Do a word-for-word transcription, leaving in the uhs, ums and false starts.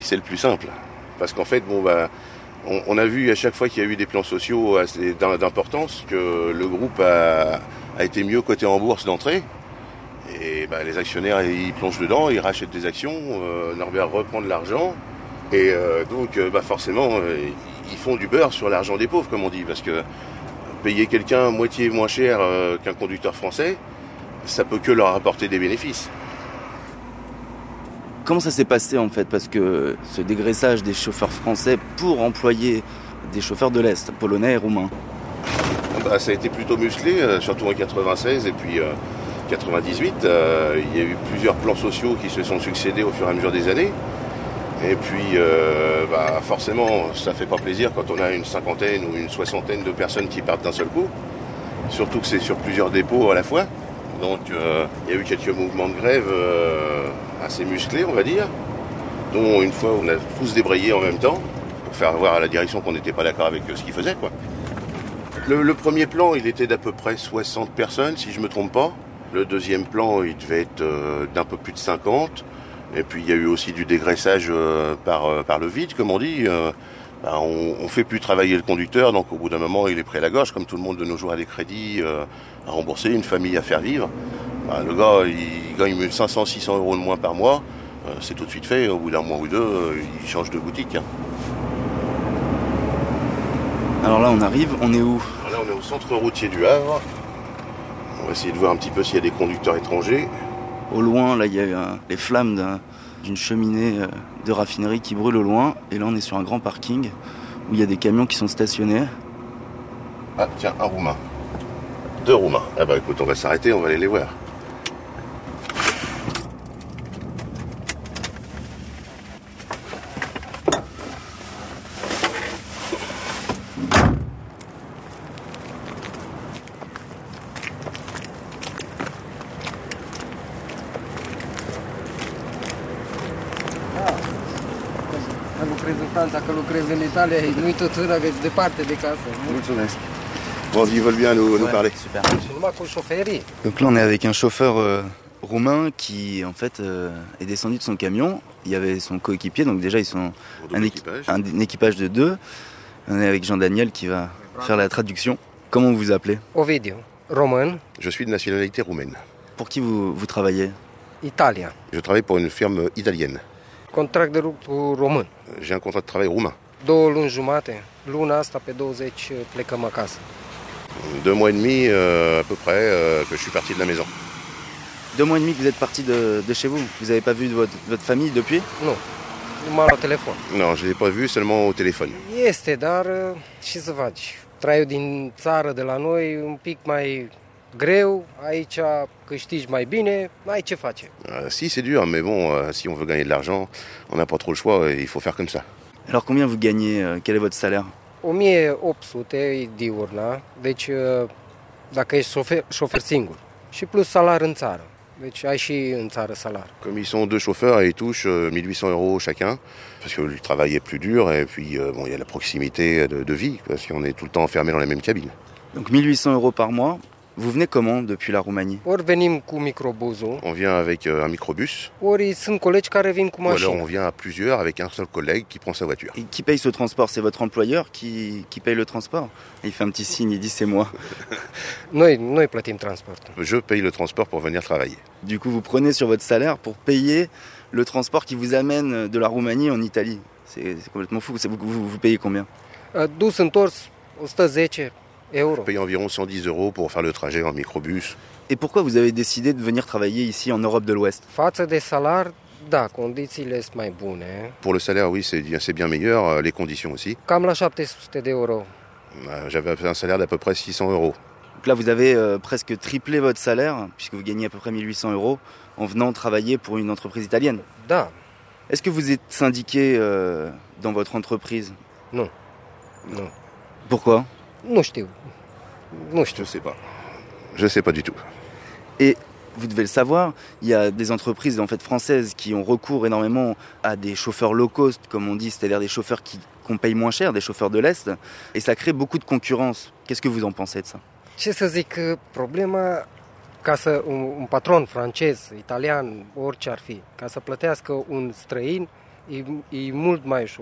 c'est le plus simple. Parce qu'en fait, bon, bah, on, on a vu à chaque fois qu'il y a eu des plans sociaux assez d'importance que le groupe a, a été mieux coté en bourse d'entrée. Et bah, les actionnaires, ils plongent dedans, ils rachètent des actions, euh, Norbert reprend de l'argent. Et euh, donc, euh, bah, forcément, euh, ils font du beurre sur l'argent des pauvres, comme on dit. Parce que payer quelqu'un moitié moins cher euh, qu'un conducteur français, ça peut que leur apporter des bénéfices. Comment ça s'est passé en fait? Parce que ce dégraissage des chauffeurs français pour employer des chauffeurs de l'Est, polonais et roumains. Bah, ça a été plutôt musclé, euh, surtout en quatre-vingt-seize et puis euh, quatre-vingt-dix-huit. Euh, il y a eu plusieurs plans sociaux qui se sont succédés au fur et à mesure des années. Et puis, euh, bah, forcément, ça fait pas plaisir quand on a une cinquantaine ou une soixantaine de personnes qui partent d'un seul coup. Surtout que c'est sur plusieurs dépôts à la fois. Donc, euh, il y a eu quelques mouvements de grève euh, assez musclés, on va dire, dont une fois on a tous débrayé en même temps pour faire voir à la direction qu'on n'était pas d'accord avec ce qu'ils faisaient, quoi. Le, le premier plan, il était d'à peu près soixante personnes, si je me trompe pas. Le deuxième plan, il devait être euh, d'un peu plus de cinquante. Et puis il y a eu aussi du dégraissage euh, par, euh, par le vide, comme on dit. Euh, ben, on ne fait plus travailler le conducteur, donc au bout d'un moment, il est pris à la gorge, comme tout le monde de nos jours a des crédits euh, à rembourser, une famille à faire vivre. Ben, le gars, il gagne cinq cents à six cents euros de moins par mois. Euh, c'est tout de suite fait. Au bout d'un mois ou deux, euh, il change de boutique. Hein. Alors là, on arrive, on est où? Alors là, on est au centre routier du Havre. On va essayer de voir un petit peu s'il y a des conducteurs étrangers. Au loin, là, il y a euh, les flammes d'un, d'une cheminée euh, de raffinerie qui brûle au loin. Et là, on est sur un grand parking où il y a des camions qui sont stationnés. Ah, tiens, un Roumain. Deux Roumains. Ah bah écoute, on va s'arrêter, on va aller les voir. Dacă lucrezi în Italia, nu-i tot dacă ești departe de casă. Mulțumesc. Bon, ils veulent bien nous, nous Ouais, parler. super. Numai cu șoferii. Donc là, on est avec un chauffeur euh, roumain qui, en fait, euh, est descendu de son camion. Il y avait son coéquipier, donc déjà, ils sont un, équi- un, un équipage de deux. On est avec Jean-Daniel qui va faire la traduction. Comment vous vous appelez? Ovidiu, român, Je suis de nationalité roumaine. Pour qui vous, vous travaillez? Italia. Je travaille pour une firme italienne. Contract de lucru român. J'ai un contrat de travail roumain. Două luni jumate. Luna asta, pe douăzeci, plecăm acasă. Deux mois et demi euh, à peu près euh, que je suis parti de la maison. Deux mois et demi que vous êtes parti de, de chez vous. Vous n'avez pas vu votre, votre famille depuis? Nu, numai la telefon. Non, je ne l'ai pas vu, seulement au téléphone. Este, dar ce să faci? Traiul din țară de la noi un pic mai greu, aici câștigi mai bine, ai ce face. Euh, si, c'est dur, mais bon, euh, si on veut gagner de l'argent, on n'a pas trop le choix et il faut faire comme ça. Alors combien vous gagnez? euh, Quel est votre salaire? o mie opt sute e diurna, deci dacă ești șofer, șofer singur. Și plus salar în țară. Deci ai și în țară salar. Comme ils sont deux chauffeurs, ils touchent euh, mille huit cents euros chacun, parce que le travail est plus dur et puis euh, bon, il y a la proximité de, de vie, parce qu'on est tout le temps enfermé dans la même cabine. Donc mille huit cents euros par mois. Vous venez comment depuis la Roumanie? Ori venim cu microbuzul, On vient avec euh, un microbus, ori sunt colegi care vin cu ou alors mașină. on vient à plusieurs avec un seul collègue qui prend sa voiture. Et qui paye ce transport? C'est votre employeur qui, qui paye le transport? Et il fait un petit signe, il dit c'est moi. Noi, noi plătim transportul. Je paye le transport pour venir travailler. Du coup, vous prenez sur votre salaire pour payer le transport qui vous amène de la Roumanie en Italie. C'est, c'est complètement fou. C'est, vous, vous, vous payez combien? Dus întors o sută zece euro. On paye environ cent dix euros pour faire le trajet en microbus. Et pourquoi vous avez décidé de venir travailler ici en Europe de l'Ouest? Față de salar, da, condițiile sunt mai bune. Pour le salaire, oui, c'est, c'est bien meilleur, les conditions aussi. Cam la șapte sute de euro. J'avais un salaire d'à peu près six cents euros. Donc là, vous avez euh, presque triplé votre salaire, puisque vous gagnez à peu près mille huit cents euros, en venant travailler pour une entreprise italienne. Da, Est-ce que vous êtes syndiqué euh, dans votre entreprise? nu. Nu. Pourquoi? Nu știu. Nu Je știu. sais pas. Je sais pas du tout. Et vous devez le savoir, il y a des entreprises en fait françaises qui ont recours énormément à des chauffeurs low cost, comme on dit, c'est-à-dire des chauffeurs qui, qu'on paye moins cher, des chauffeurs de l'Est, et ça crée beaucoup de concurrence. Qu'est-ce que vous en pensez de ça? Ce să zic, problema ca să un, un patron francez, italian, orice ar fi, ca să plătească un străin, e, e mult mai ușor.